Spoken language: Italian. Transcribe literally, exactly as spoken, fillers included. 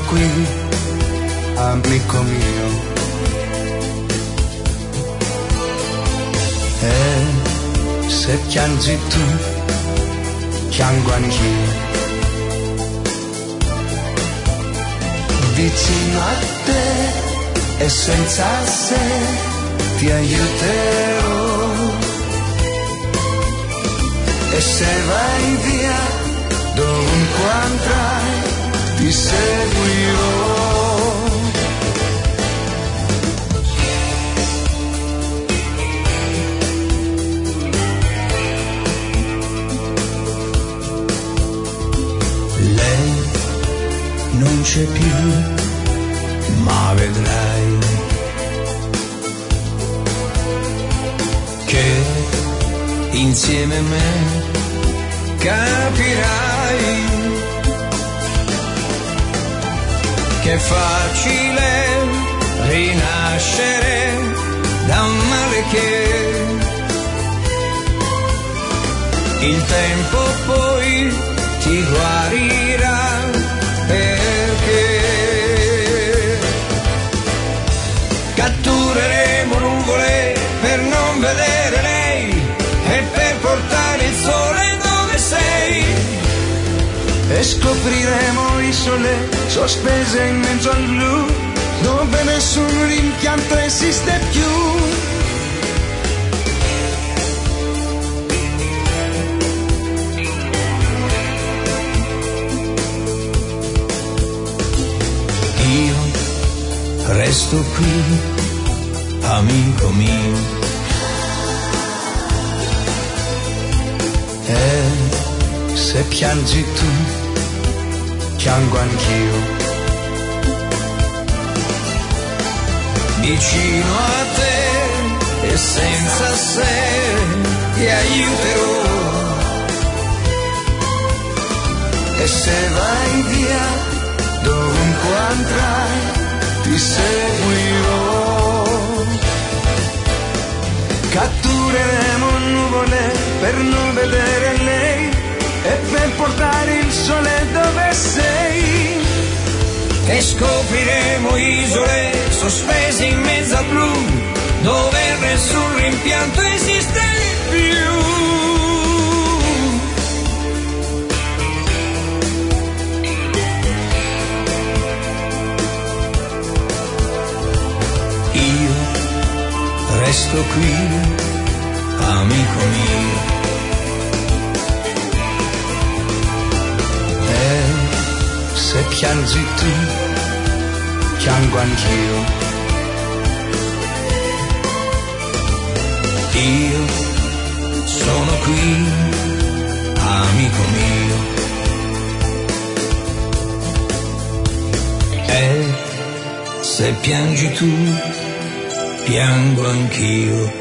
qui, amico mio. E se piangi tu, piango anch'io. Vicino a te e senza se ti aiuterò. E se vai via, dovunque andrai, ti seguirò. Lei non c'è più, ma vedrai che insieme a me capirai che è facile rinascere da un male che il tempo poi ti guarirà, perché cattureremo nuvole per non vedere lei e per portare il sole dove sei, e scopriremo isole sospese in mezzo al blu dove nessun rimpianto esiste più. Io resto qui, amico mio, e se piangi tu, piango anch'io. Vicino a te e senza se ti aiuterò. E se vai via, dovunque andrai, ti seguirò. Cattureremo nuvole per non vedere lei e per portare il sole dove sei, e scopriremo isole sospese in mezzo al blu dove nessun rimpianto esiste più. Io resto qui, amico mio, e se piangi tu, piango anch'io. Io sono qui, amico mio, e se piangi tu, piango anch'io.